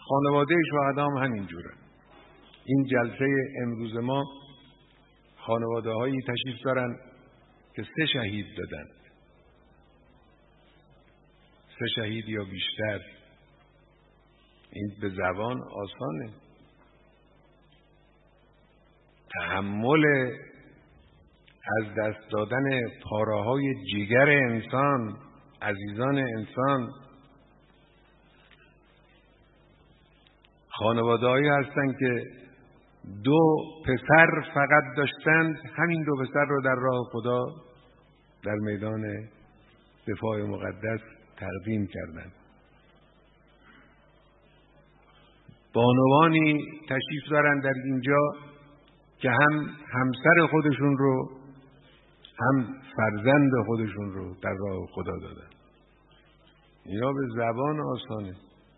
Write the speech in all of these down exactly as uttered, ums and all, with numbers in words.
خانواده شهدا هم همینجوره. این جلسه امروز ما خانواده هایی تشریف دارن که سه شهید دادن، سه شهید یا بیشتر. این به زبان آسانه، تحمل از دست دادن پاره‌های جگر انسان، عزیزان انسان. خانواده‌هایی هستند که دو پسر فقط داشتند، همین دو پسر رو در راه خدا در میدان دفاع مقدس تقدیم کردند. بانوانی تشریف دارند در اینجا که هم همسر خودشون رو هم فرزند خودشون رو در راه خدا دادن. اینا به زبان آسانه.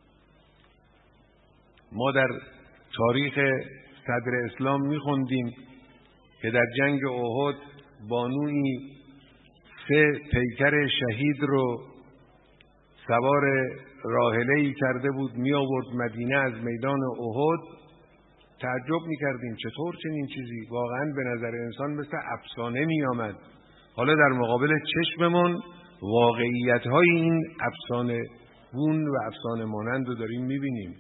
ما در تاریخ صدر اسلام میخوندیم که در جنگ احد بانویی سه پیکر شهید رو سوار راحله‌ای کرده بود، می آورد مدینه از میدان احد. تعجب میکردیم چطور چنین چیزی واقعا به نظر انسان مثل افسانه می آمد. حالا در مقابل چشممون واقعیت‌های این افسانه گون و افسانه مانند رو داریم میبینیم.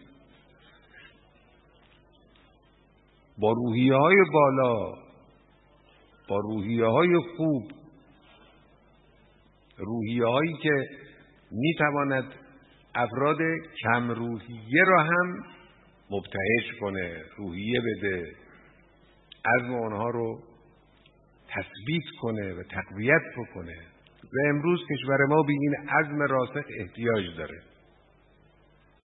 با روحیه‌های بالا، با روحیه‌های خوب، روحیه‌هایی که میتواند افراد کم روحیه را هم مبتهج کنه، روحیه بده، عزم آنها رو تثبیت کنه و تقویت بکنه. و امروز کشور ما به این عزم راسخ احتیاج داره.